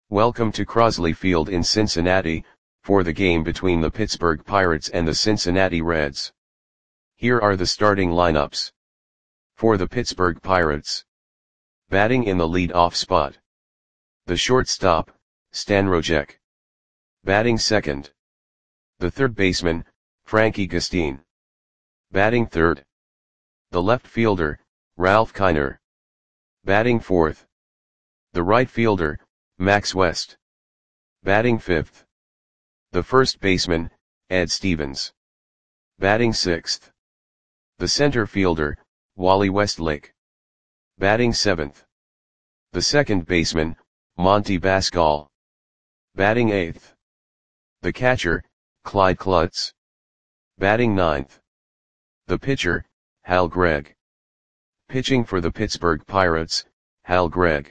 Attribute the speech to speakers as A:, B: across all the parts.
A: Welcome to Crosley Field in Cincinnati, for the game between the Pittsburgh Pirates and the Cincinnati Reds. Here are the starting lineups. For the Pittsburgh Pirates. Batting in the lead-off spot. The shortstop, Stan Rojek. Batting second. The third baseman, Frankie Gustin. Batting third. The left fielder, Ralph Kiner. Batting fourth. The right fielder, Max West. Batting fifth. The first baseman, Ed Stevens. Batting sixth. The center fielder, Wally Westlake. Batting seventh. The second baseman, Monty Basgall. Batting eighth. The catcher, Clyde Klutz. Batting ninth. The pitcher, Hal Gregg. Pitching for the Pittsburgh Pirates, Hal Gregg.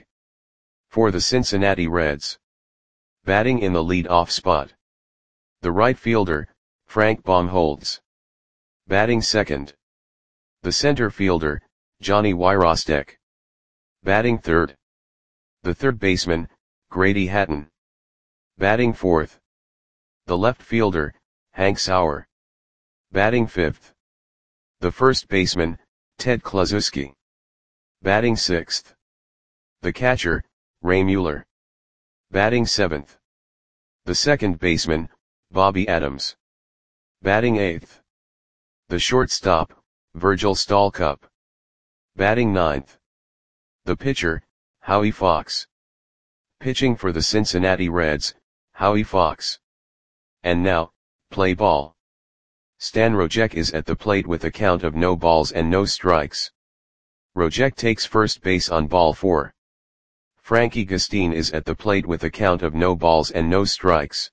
A: For the Cincinnati Reds. Batting in the lead-off spot. The right fielder, Frank Baumholtz. Batting second. The center fielder, Johnny Wyrostek. Batting third. The third baseman, Grady Hatton. Batting fourth. The left fielder, Hank Sauer. Batting fifth. The first baseman, Ted Kluszewski. Batting sixth. The catcher, Ray Mueller. Batting seventh. The second baseman, Bobby Adams. Batting eighth. The shortstop, Virgil Stalcup. Batting ninth. The pitcher, Howie Fox. Pitching for the Cincinnati Reds, Howie Fox. And now, play ball. Stan Rojek is at the plate with a count of no balls and no strikes. Rojek takes first base on ball 4. Frankie Gustin is at the plate with a count of no balls and no strikes.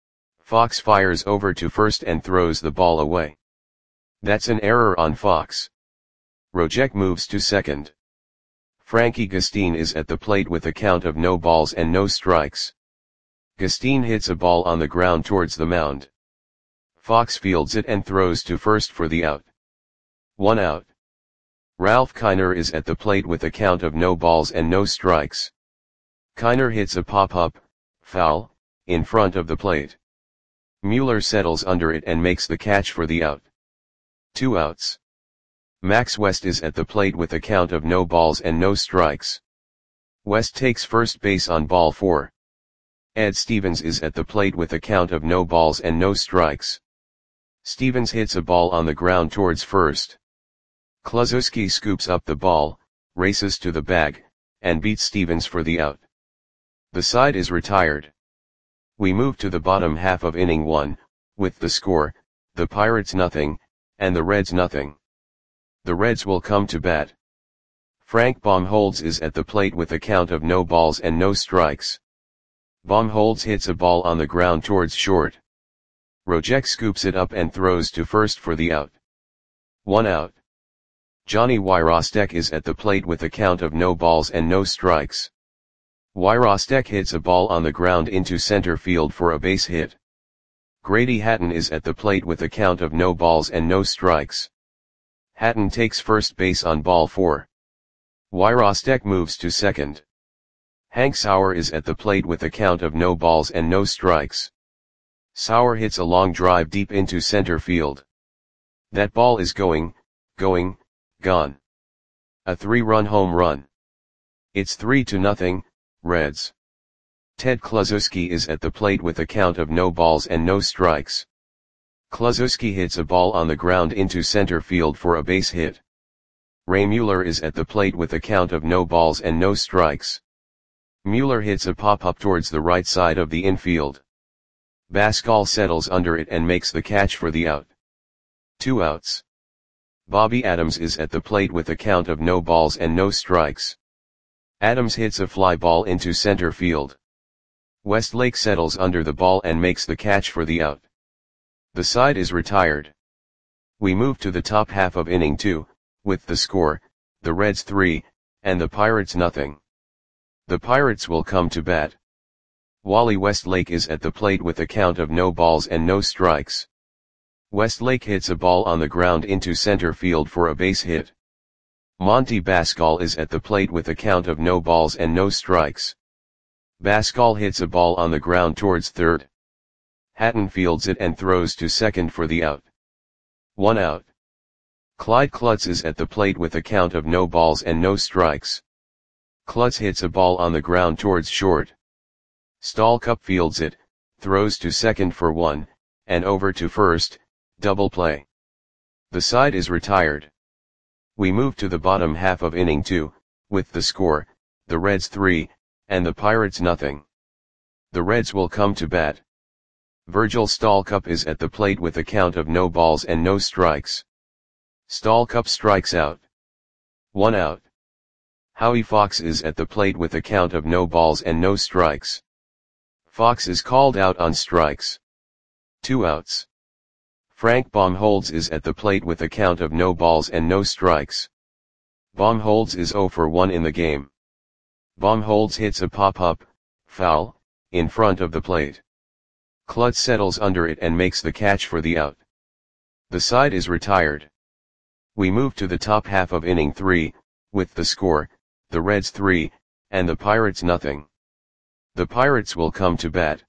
A: Fox fires over to first and throws the ball away. That's an error on Fox. Rojek moves to second. Frankie Gustin is at the plate with a count of no balls and no strikes. Gustin hits a ball on the ground towards the mound. Fox fields it and throws to first for the out. 1 out. Ralph Kiner is at the plate with a count of no balls and no strikes. Kiner hits a pop-up, foul, in front of the plate. Mueller settles under it and makes the catch for the out. 2 outs. Max West is at the plate with a count of no balls and no strikes. West takes first base on ball 4. Ed Stevens is at the plate with a count of no balls and no strikes. Stevens hits a ball on the ground towards first. Kluszewski scoops up the ball, races to the bag, and beats Stevens for the out. The side is retired. We move to the bottom half of inning 1, with the score, the Pirates nothing, and the Reds nothing. The Reds will come to bat. Frank Baumholtz is at the plate with a count of no balls and no strikes. Baumholtz hits a ball on the ground towards short. Rojek scoops it up and throws to first for the out. 1 out. Johnny Wyrostek is at the plate with a count of no balls and no strikes. Wyrostek hits a ball on the ground into center field for a base hit. Grady Hatton is at the plate with a count of no balls and no strikes. Hatton takes first base on ball 4. Wyrostek moves to second. Hank Sauer is at the plate with a count of no balls and no strikes. Sauer hits a long drive deep into center field. That ball is gone. A 3-run home run. It's 3-0, Reds. Ted Kluszewski is at the plate with a count of no balls and no strikes. Kluszewski hits a ball on the ground into center field for a base hit. Ray Mueller is at the plate with a count of no balls and no strikes. Mueller hits a pop-up towards the right side of the infield. Basgall settles under it and makes the catch for the out. 2 outs. Bobby Adams is at the plate with a count of no balls and no strikes. Adams hits a fly ball into center field. Westlake settles under the ball and makes the catch for the out. The side is retired. We move to the top half of inning 2, with the score, the Reds 3, and the Pirates nothing. The Pirates will come to bat. Wally Westlake is at the plate with a count of no balls and no strikes. Westlake hits a ball on the ground into center field for a base hit. Monty Basgall is at the plate with a count of no balls and no strikes. Bascall hits a ball on the ground towards third. Hatton fields it and throws to second for the out. 1 out. Clyde Klutz is at the plate with a count of no balls and no strikes. Klutz hits a ball on the ground towards short. Stallcup fields it, throws to second for 1, and over to first, double play. The side is retired. We move to the bottom half of inning 2, with the score, the Reds 3, and the Pirates nothing. The Reds will come to bat. Virgil Stallcup is at the plate with a count of no balls and no strikes. Stallcup strikes out. 1 out. Howie Fox is at the plate with a count of no balls and no strikes. Fox is called out on strikes. 2 outs. Frank Baumholtz is at the plate with a count of no balls and no strikes. Baumholtz is 0 for 1 in the game. Baumholtz hits a pop-up, foul, in front of the plate. Klutz settles under it and makes the catch for the out. The side is retired. We move to the top half of inning 3, with the score, the Reds 3, and the Pirates nothing. The Pirates will come to bat.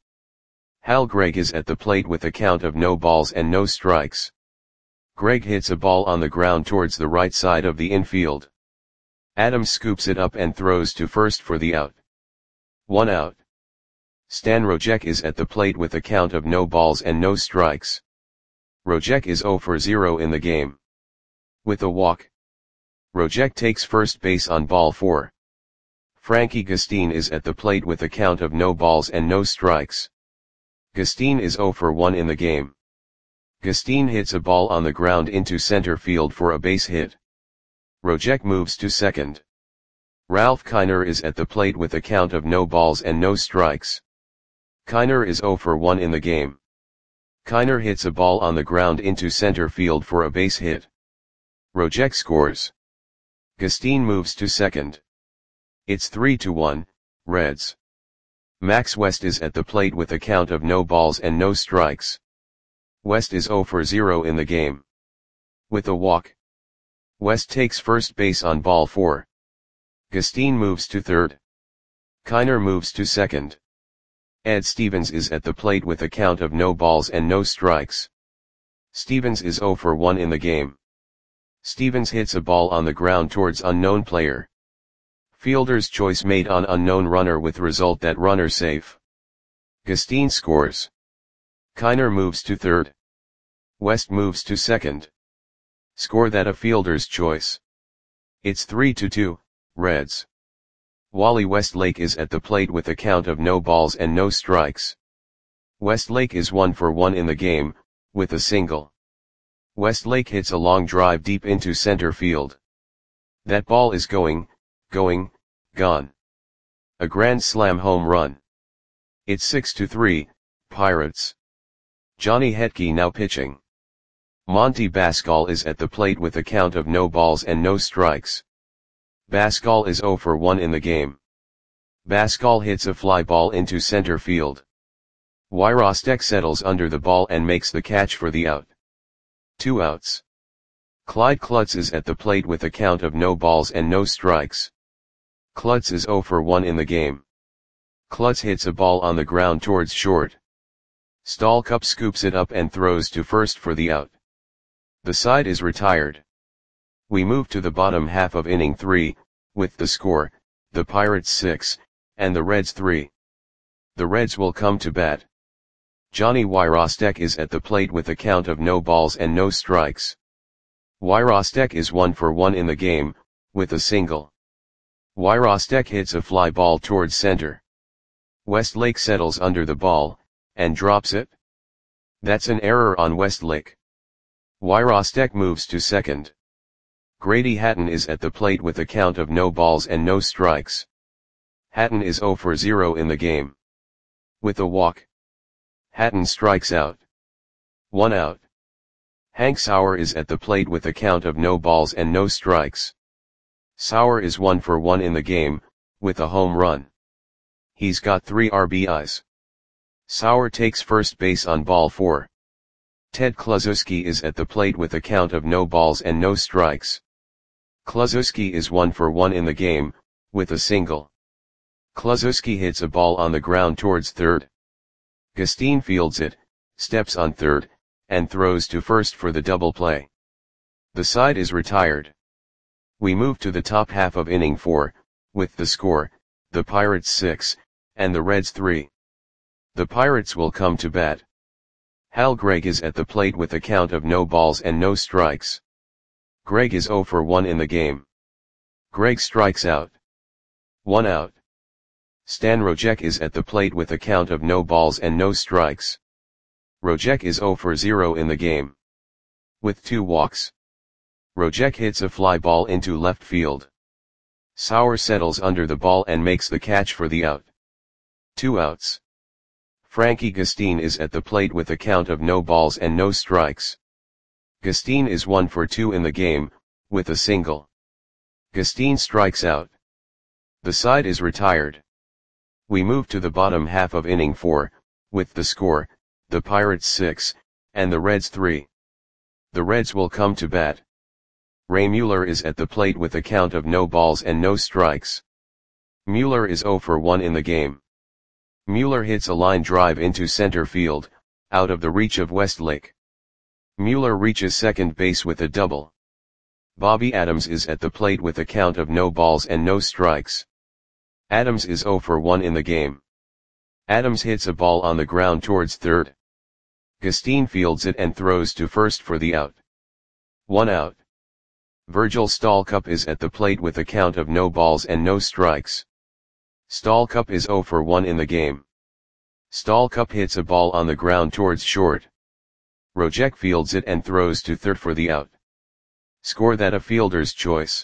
A: Hal Gregg is at the plate with a count of no balls and no strikes. Gregg hits a ball on the ground towards the right side of the infield. Adams scoops it up and throws to first for the out. 1 out. Stan Rojek is at the plate with a count of no balls and no strikes. Rojek is 0 for 0 in the game. With a walk. Rojek takes first base on ball 4. Frankie Gustin is at the plate with a count of no balls and no strikes. Gustin is 0 for 1 in the game. Gustin hits a ball on the ground into center field for a base hit. Rojek moves to second. Ralph Kiner is at the plate with a count of no balls and no strikes. Kiner is 0 for 1 in the game. Kiner hits a ball on the ground into center field for a base hit. Rojek scores. Gustin moves to second. It's 3-1, Reds. Max West is at the plate with a count of no balls and no strikes. West is 0 for 0 in the game. With a walk. West takes first base on ball 4. Gustin moves to third. Kiner moves to second. Ed Stevens is at the plate with a count of no balls and no strikes. Stevens is 0 for 1 in the game. Stevens hits a ball on the ground towards unknown player. Fielder's choice made on unknown runner with result that runner safe. Gustin scores. Kiner moves to third. West moves to second. Score that a fielder's choice. It's 3-2, Reds. Wally Westlake is at the plate with a count of no balls and no strikes. Westlake is 1 for 1 in the game, with a single. Westlake hits a long drive deep into center field. That ball is going, gone. A grand slam home run. It's 6-3, Pirates. Johnny Hetke now pitching. Monty Bascall is at the plate with a count of no balls and no strikes. Bascall is 0 for 1 in the game. Bascall hits a fly ball into center field. Wyrostek settles under the ball and makes the catch for the out. 2 outs. Clyde Klutz is at the plate with a count of no balls and no strikes. Klutz is 0 for 1 in the game. Klutz hits a ball on the ground towards short. Stallcup scoops it up and throws to first for the out. The side is retired. We move to the bottom half of inning 3, with the score, the Pirates 6, and the Reds 3. The Reds will come to bat. Johnny Wyrostek is at the plate with a count of no balls and no strikes. Wyrostek is 1 for 1 in the game, with a single. Wyrostek hits a fly ball towards center. Westlake settles under the ball, and drops it. That's an error on Westlake. Wyrostek moves to second. Grady Hatton is at the plate with a count of no balls and no strikes. Hatton is 0 for 0 in the game. With a walk. Hatton strikes out. 1 out. Hank Sauer is at the plate with a count of no balls and no strikes. Sauer is 1 for 1 in the game, with a home run. He's got 3 RBIs. Sauer takes first base on ball 4. Ted Kluszewski is at the plate with a count of no balls and no strikes. Kluszewski is 1 for 1 in the game, with a single. Kluszewski hits a ball on the ground towards third. Gustin fields it, steps on third, and throws to first for the double play. The side is retired. We move to the top half of inning 4, with the score, the Pirates 6, and the Reds 3. The Pirates will come to bat. Hal Gregg is at the plate with a count of no balls and no strikes. Gregg is 0 for 1 in the game. Gregg strikes out. 1 out. Stan Rojek is at the plate with a count of no balls and no strikes. Rojek is 0 for 0 in the game. With 2 walks. Rojek hits a fly ball into left field. Sauer settles under the ball and makes the catch for the out. 2 outs. Frankie Gustin is at the plate with a count of no balls and no strikes. Gustin is 1 for 2 in the game, with a single. Gustin strikes out. The side is retired. We move to the bottom half of inning 4, with the score, the Pirates 6, and the Reds 3. The Reds will come to bat. Ray Mueller is at the plate with a count of no balls and no strikes. Mueller is 0 for 1 in the game. Mueller hits a line drive into center field, out of the reach of Westlake. Mueller reaches second base with a double. Bobby Adams is at the plate with a count of no balls and no strikes. Adams is 0 for 1 in the game. Adams hits a ball on the ground towards third. Gustin fields it and throws to first for the out. 1 out. Virgil Stalcup is at the plate with a count of no balls and no strikes. Stalcup is 0 for 1 in the game. Stalcup hits a ball on the ground towards short. Rojek fields it and throws to third for the out. Score that a fielder's choice.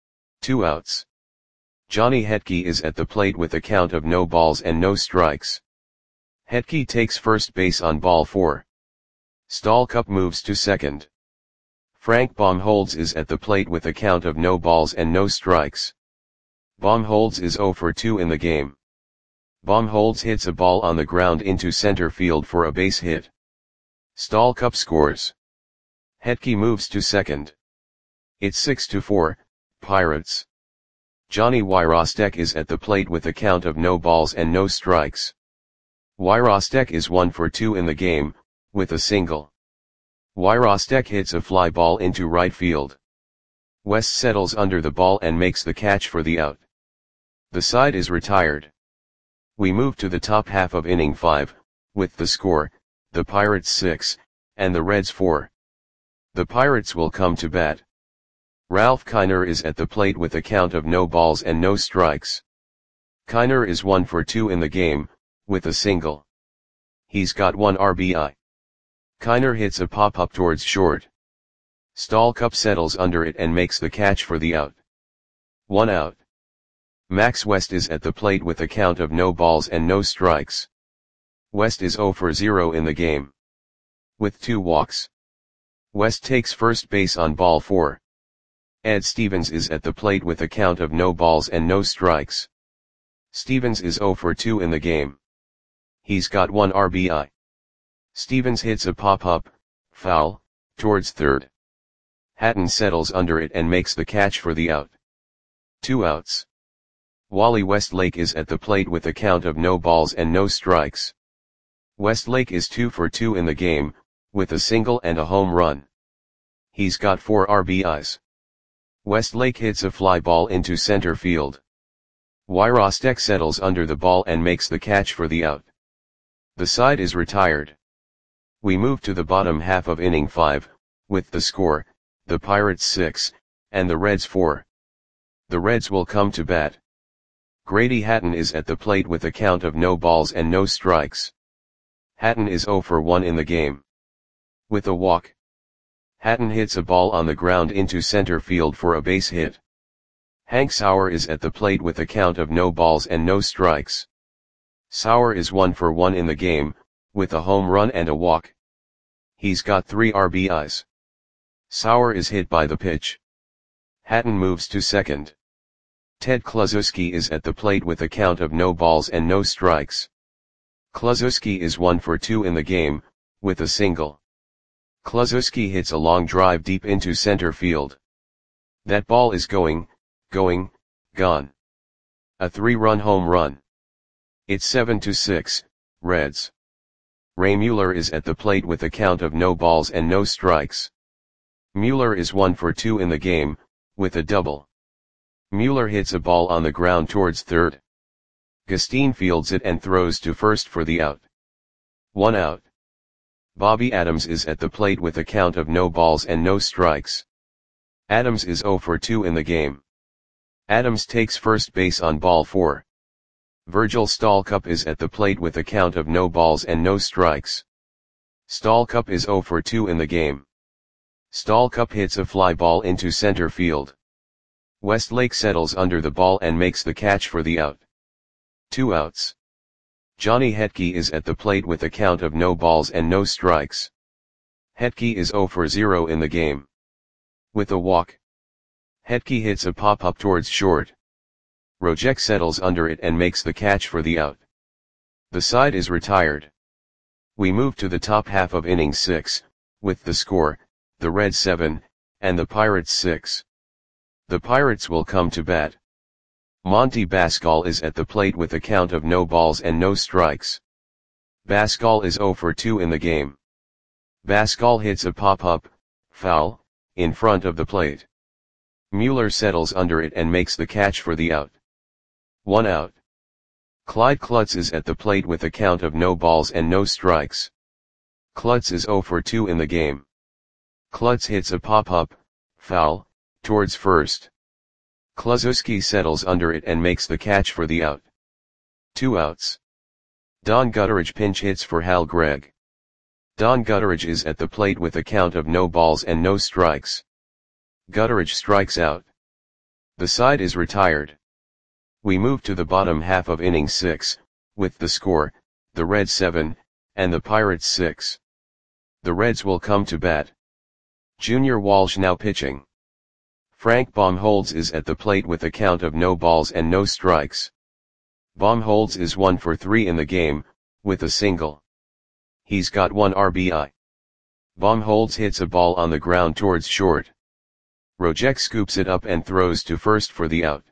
A: 2 outs. Johnny Hetke is at the plate with a count of no balls and no strikes. Hetke takes first base on ball 4. Stalcup moves to second. Frank Baumholtz is at the plate with a count of no balls and no strikes. Baumholtz is 0 for 2 in the game. Baumholtz hits a ball on the ground into center field for a base hit. Stalcup scores. Hetke moves to second. It's 6-4, Pirates. Johnny Wyrostek is at the plate with a count of no balls and no strikes. Wyrostek is 1 for 2 in the game, with a single. Wyrostek hits a fly ball into right field. West settles under the ball and makes the catch for the out. The side is retired. We move to the top half of inning 5, with the score, the Pirates 6, and the Reds 4. The Pirates will come to bat. Ralph Kiner is at the plate with a count of no balls and no strikes. Kiner is 1 for 2 in the game, with a single. He's got 1 RBI. Kiner hits a pop-up towards short. Stalcup settles under it and makes the catch for the out. 1 out. Max West is at the plate with a count of no balls and no strikes. West is 0 for 0 in the game. With 2 walks. West takes first base on ball 4. Ed Stevens is at the plate with a count of no balls and no strikes. Stevens is 0 for 2 in the game. He's got 1 RBI. Stevens hits a pop-up, foul, towards third. Hatton settles under it and makes the catch for the out. 2 outs. Wally Westlake is at the plate with a count of no balls and no strikes. Westlake is 2 for 2 in the game, with a single and a home run. He's got 4 RBIs. Westlake hits a fly ball into center field. Wyrostek settles under the ball and makes the catch for the out. The side is retired. We move to the bottom half of inning 5, with the score, the Pirates 6, and the Reds 4. The Reds will come to bat. Grady Hatton is at the plate with a count of no balls and no strikes. Hatton is 0 for 1 in the game. With a walk. Hatton hits a ball on the ground into center field for a base hit. Hank Sauer is at the plate with a count of no balls and no strikes. Sauer is 1 for 1 in the game, with a home run and a walk. He's got 3 RBIs. Sauer is hit by the pitch. Hatton moves to second. Ted Kluszewski is at the plate with a count of no balls and no strikes. Kluszewski is 1 for 2 in the game, with a single. Kluszewski hits a long drive deep into center field. That ball is gone. A 3-run home run. It's 7-6, Reds. Ray Mueller is at the plate with a count of no balls and no strikes. Mueller is 1 for 2 in the game, with a double. Mueller hits a ball on the ground towards third. Gustin fields it and throws to first for the out. 1 out. Bobby Adams is at the plate with a count of no balls and no strikes. Adams is 0 for 2 in the game. Adams takes first base on ball 4. Virgil Stalcup is at the plate with a count of no balls and no strikes. Stalcup is 0 for 2 in the game. Stalcup hits a fly ball into center field. Westlake settles under the ball and makes the catch for the out. 2 outs. Johnny Hetke is at the plate with a count of no balls and no strikes. Hetke is 0 for 0 in the game. With a walk. Hetke hits a pop-up towards short. Rojek settles under it and makes the catch for the out. The side is retired. We move to the top half of inning 6, with the score, the Reds 7, and the Pirates 6. The Pirates will come to bat. Monty Bascal is at the plate with a count of no balls and no strikes. Bascal is 0 for 2 in the game. Bascal hits a pop-up, foul, in front of the plate. Mueller settles under it and makes the catch for the out. 1 out. Clyde Klutz is at the plate with a count of no balls and no strikes. Klutz is 0 for 2 in the game. Klutz hits a pop-up, foul, towards first. Kluszewski settles under it and makes the catch for the out. 2 outs. Don Gutteridge pinch hits for Hal Gregg. Don Gutteridge is at the plate with a count of no balls and no strikes. Gutteridge strikes out. The side is retired. We move to the bottom half of inning 6, with the score, the Reds 7, and the Pirates 6. The Reds will come to bat. Junior Walsh now pitching. Frank Baumholtz is at the plate with a count of no balls and no strikes. Baumholtz is 1 for 3 in the game, with a single. He's got 1 RBI. Baumholtz hits a ball on the ground towards short. Rojek scoops it up and throws to first for the out.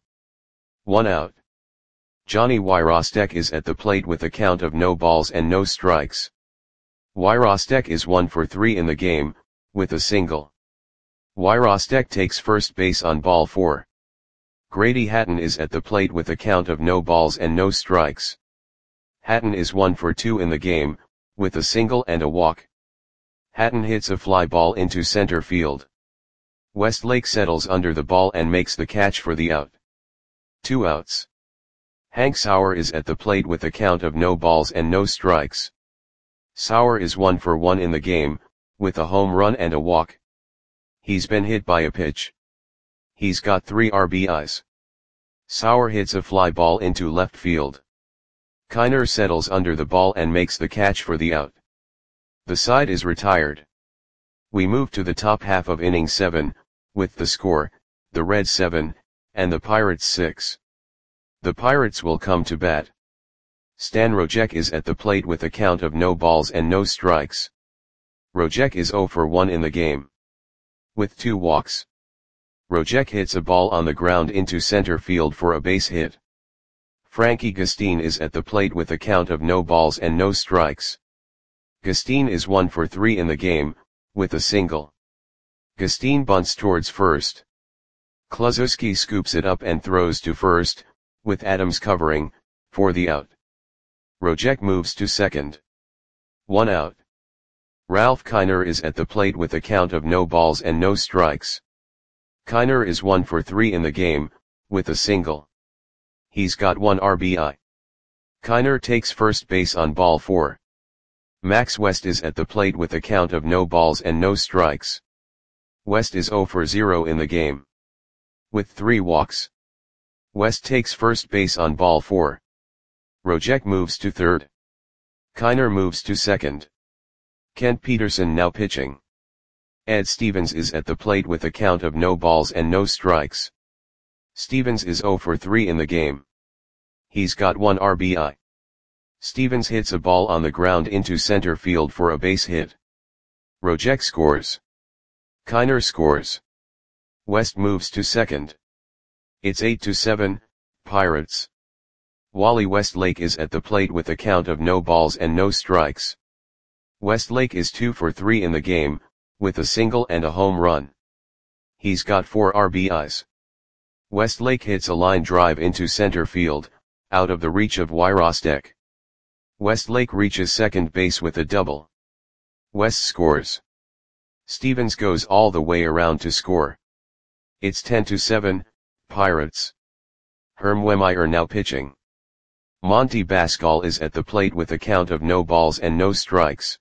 A: 1 out. Johnny Wyrostek is at the plate with a count of no balls and no strikes. Wyrostek is 1 for 3 in the game, with a single. Wyrostek takes first base on ball 4. Grady Hatton is at the plate with a count of no balls and no strikes. Hatton is 1 for 2 in the game, with a single and a walk. Hatton hits a fly ball into center field. Westlake settles under the ball and makes the catch for the out. 2 outs. Hank Sauer is at the plate with a count of no balls and no strikes. Sauer is 1 for 1 in the game, with a home run and a walk. He's been hit by a pitch. He's got 3 RBIs. Sauer hits a fly ball into left field. Kiner settles under the ball and makes the catch for the out. The side is retired. We move to the top half of inning 7, with the score, the Reds 7, and the Pirates 6. The Pirates will come to bat. Stan Rojek is at the plate with a count of no balls and no strikes. Rojek is 0 for 1 in the game. With 2 walks. Rojek hits a ball on the ground into center field for a base hit. Frankie Gustin is at the plate with a count of no balls and no strikes. Gustin is 1 for 3 in the game, with a single. Gustin bunts towards first. Kluszewski scoops it up and throws to first, with Adams covering, for the out. Rojek moves to second. 1 out. Ralph Kiner is at the plate with a count of no balls and no strikes. Kiner is 1 for 3 in the game, with a single. He's got 1 RBI. Kiner takes first base on ball 4. Max West is at the plate with a count of no balls and no strikes. West is 0 for 0 in the game. With 3 walks. West takes first base on ball 4. Rojek moves to third. Kiner moves to second. Kent Peterson now pitching. Ed Stevens is at the plate with a count of no balls and no strikes. Stevens is 0 for 3 in the game. He's got 1 RBI. Stevens hits a ball on the ground into center field for a base hit. Rojek scores. Kiner scores. West moves to second. It's 8-7, Pirates. Wally Westlake is at the plate with a count of no balls and no strikes. Westlake is 2 for 3 in the game, with a single and a home run. He's got 4 RBIs. Westlake hits a line drive into center field, out of the reach of Wyrostek. Westlake reaches second base with a double. West scores. Stevens goes all the way around to score. It's 10-7, Pirates. Herm Wehmeyer now pitching. Monty Bascal is at the plate with a count of no balls and no strikes.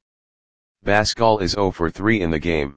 A: Bascal is 0 for 3 in the game.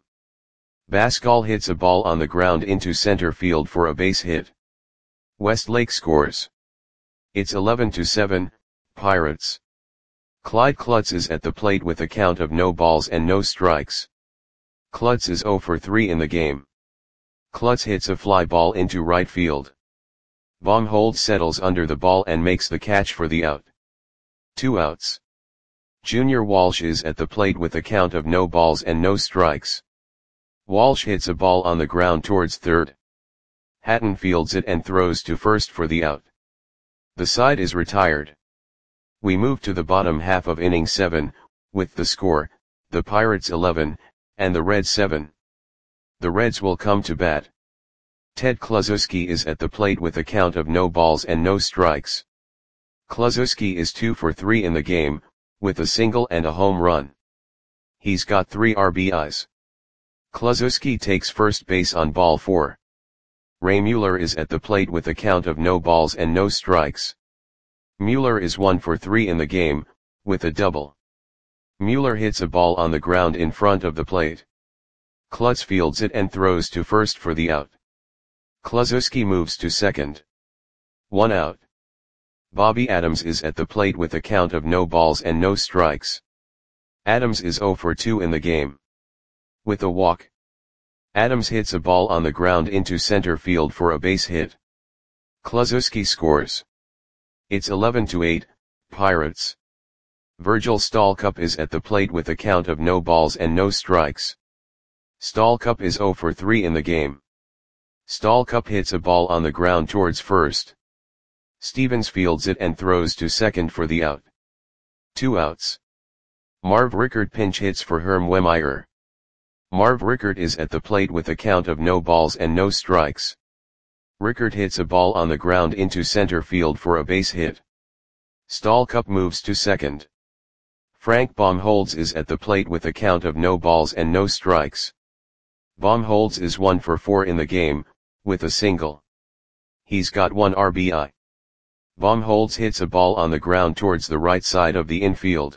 A: Bascal hits a ball on the ground into center field for a base hit. Westlake scores. It's 11-7, Pirates. Clyde Klutz is at the plate with a count of no balls and no strikes. Klutz is 0 for 3 in the game. Klutz hits a fly ball into right field. Baumholtz settles under the ball and makes the catch for the out. 2 outs. Junior Walsh is at the plate with a count of no balls and no strikes. Walsh hits a ball on the ground towards third. Hatton fields it and throws to first for the out. The side is retired. We move to the bottom half of inning 7, with the score, the Pirates 11, and the Reds 7. The Reds will come to bat. Ted Kluszewski is at the plate with a count of no balls and no strikes. Kluszewski is 2 for 3 in the game, with a single and a home run. He's got 3 RBIs. Kluszewski takes first base on ball 4. Ray Mueller is at the plate with a count of no balls and no strikes. Mueller is 1 for 3 in the game, with a double. Mueller hits a ball on the ground in front of the plate. Klutz fields it and throws to first for the out. Kluszewski moves to second. 1 out. Bobby Adams is at the plate with a count of no balls and no strikes. Adams is 0 for 2 in the game. With a walk. Adams hits a ball on the ground into center field for a base hit. Kluszewski scores. It's 11-8, Pirates. Virgil Stalcup is at the plate with a count of no balls and no strikes. Stalcup is 0 for 3 in the game. Stalcup hits a ball on the ground towards first. Stevens fields it and throws to second for the out. 2 outs. Marv Rickert pinch hits for Herm Wehmeyer. Marv Rickert is at the plate with a count of no balls and no strikes. Rickert hits a ball on the ground into center field for a base hit. Stalcup moves to second. Frank Baumholtz is at the plate with a count of no balls and no strikes. Baumholtz is 1 for 4 in the game, with a single. He's got 1 RBI. Baumholtz hits a ball on the ground towards the right side of the infield.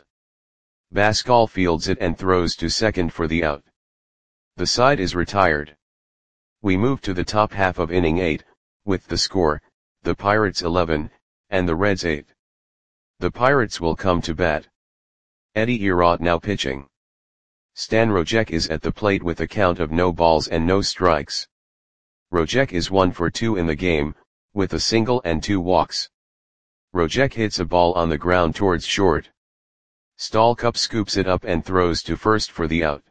A: Bascal fields it and throws to second for the out. The side is retired. We move to the top half of inning 8, with the score, the Pirates 11, and the Reds 8. The Pirates will come to bat. Eddie Erott now pitching. Stan Rojek is at the plate with a count of no balls and no strikes. Rojek is 1 for 2 in the game, with a single and 2 walks. Rojek hits a ball on the ground towards short. Stalcup scoops it up and throws to first for the out.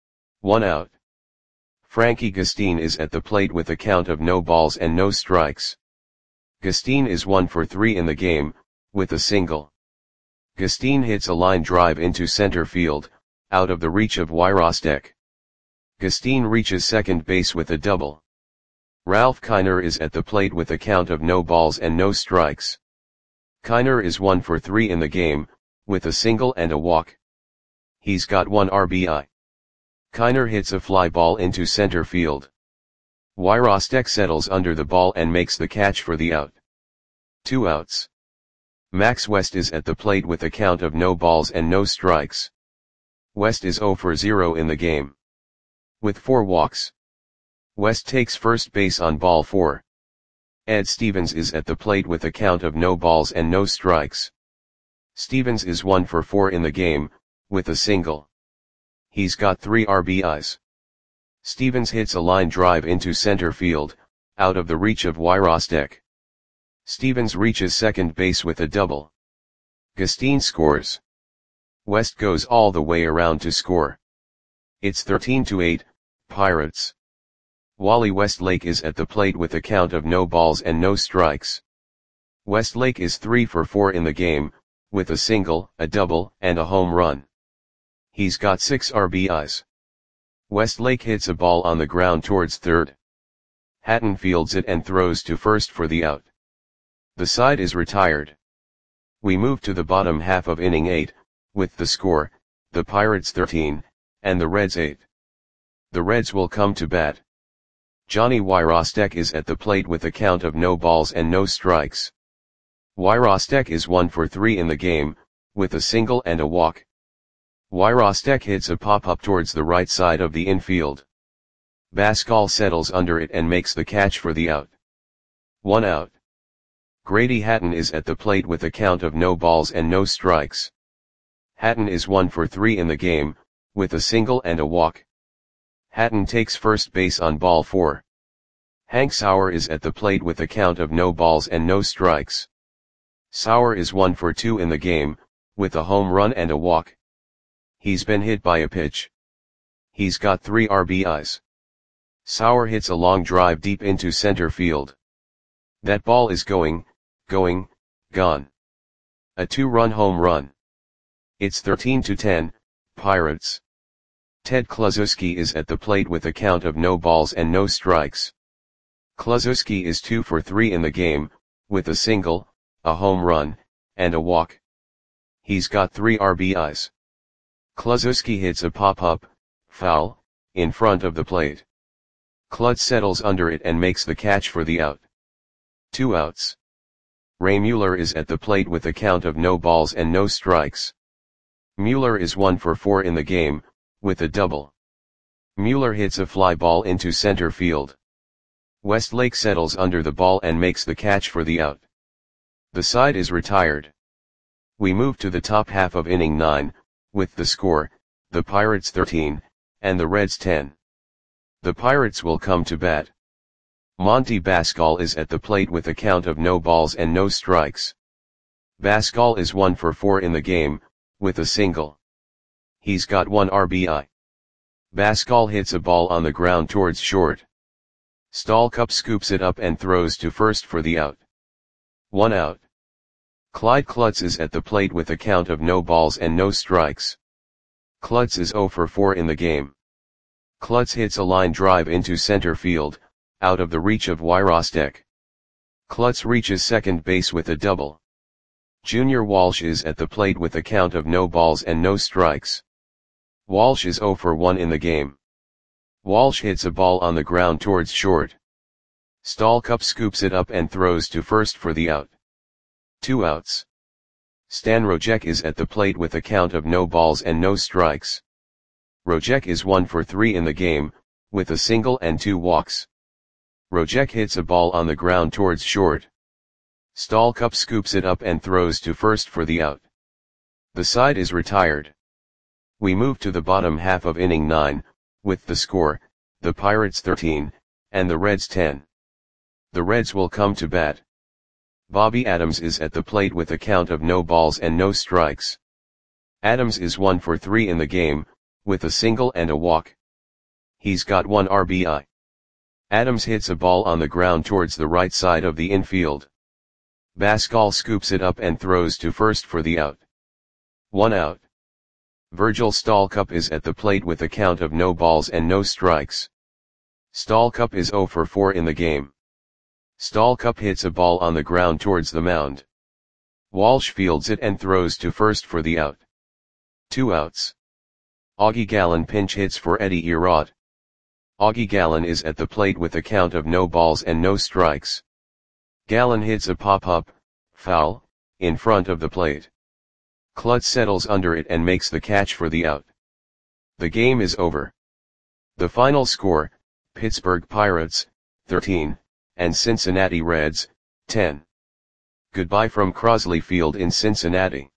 A: 1 out. Frankie Gustine is at the plate with a count of no balls and no strikes. Gustine is 1 for 3 in the game, with a single. Gustine hits a line drive into center field, out of the reach of Wyrostek. Gustine reaches second base with a double. Ralph Kiner is at the plate with a count of no balls and no strikes. Kiner is 1 for 3 in the game, with a single and a walk. He's got 1 RBI. Kiner hits a fly ball into center field. Wyrostek settles under the ball and makes the catch for the out. 2 outs. Max West is at the plate with a count of no balls and no strikes. West is 0 for 0 in the game. With 4 walks. West takes first base on ball 4. Ed Stevens is at the plate with a count of no balls and no strikes. Stevens is 1 for 4 in the game, with a single. He's got 3 RBIs. Stevens hits a line drive into center field, out of the reach of Wyrostek. Stevens reaches second base with a double. Gustine scores. West goes all the way around to score. It's 13-8, Pirates. Wally Westlake is at the plate with a count of no balls and no strikes. Westlake is 3 for 4 in the game, with a single, a double, and a home run. He's got 6 RBIs. Westlake hits a ball on the ground towards third. Hatton fields it and throws to first for the out. The side is retired. We move to the bottom half of inning 8, with the score, the Pirates 13, and the Reds 8. The Reds will come to bat. Johnny Wyrostek is at the plate with a count of no balls and no strikes. Wyrostek is 1 for 3 in the game, with a single and a walk. Wyrostek hits a pop-up towards the right side of the infield. Bascal settles under it and makes the catch for the out. 1 out. Grady Hatton is at the plate with a count of no balls and no strikes. Hatton is 1 for 3 in the game, with a single and a walk. Hatton takes first base on ball 4. Hank Sauer is at the plate with a count of no balls and no strikes. Sauer is 1 for 2 in the game, with a home run and a walk. He's been hit by a pitch. He's got 3 RBIs. Sauer hits a long drive deep into center field. That ball is gone. A 2-run home run. It's 13-10, Pirates. Ted Kluszewski is at the plate with a count of no balls and no strikes. Kluszewski is 2 for 3 in the game, with a single, a home run, and a walk. He's got 3 RBIs. Kluszewski hits a pop-up, foul, in front of the plate. Klutz settles under it and makes the catch for the out. 2 outs. Ray Mueller is at the plate with a count of no balls and no strikes. Mueller is 1 for 4 in the game, with a double. Mueller hits a fly ball into center field. Westlake settles under the ball and makes the catch for the out. The side is retired. We move to the top half of inning 9, with the score, the Pirates 13, and the Reds 10. The Pirates will come to bat. Monty Bascal is at the plate with a count of no balls and no strikes. Bascal is 1 for 4 in the game, with a single. He's got 1 RBI. Bascal hits a ball on the ground towards short. Stallcup scoops it up and throws to first for the out. 1 out. Clyde Klutz is at the plate with a count of no balls and no strikes. Klutz is 0 for 4 in the game. Klutz hits a line drive into center field, out of the reach of Wyrostek. Klutz reaches second base with a double. Junior Walsh is at the plate with a count of no balls and no strikes. Walsh is 0 for 1 in the game. Walsh hits a ball on the ground towards short. Stallcup scoops it up and throws to first for the out. 2 outs. Stan Rojek is at the plate with a count of no balls and no strikes. Rojek is 1 for 3 in the game, with a single and 2 walks. Rojek hits a ball on the ground towards short. Stallcup scoops it up and throws to first for the out. The side is retired. We move to the bottom half of inning 9, with the score, the Pirates 13, and the Reds 10. The Reds will come to bat. Bobby Adams is at the plate with a count of no balls and no strikes. Adams is 1 for 3 in the game, with a single and a walk. He's got 1 RBI. Adams hits a ball on the ground towards the right side of the infield. Bascal scoops it up and throws to first for the out. 1 out. Virgil Stallcup is at the plate with a count of no balls and no strikes. Stallcup is 0 for 4 in the game. Stallcup hits a ball on the ground towards the mound. Walsh fields it and throws to first for the out. 2 outs. Augie Gallen pinch hits for Eddie Erod. Augie Gallen is at the plate with a count of no balls and no strikes. Gallen hits a pop-up, foul, in front of the plate. Klutz settles under it and makes the catch for the out. The game is over. The final score, Pittsburgh Pirates, 13, and Cincinnati Reds, 10. Goodbye from Crosley Field in Cincinnati.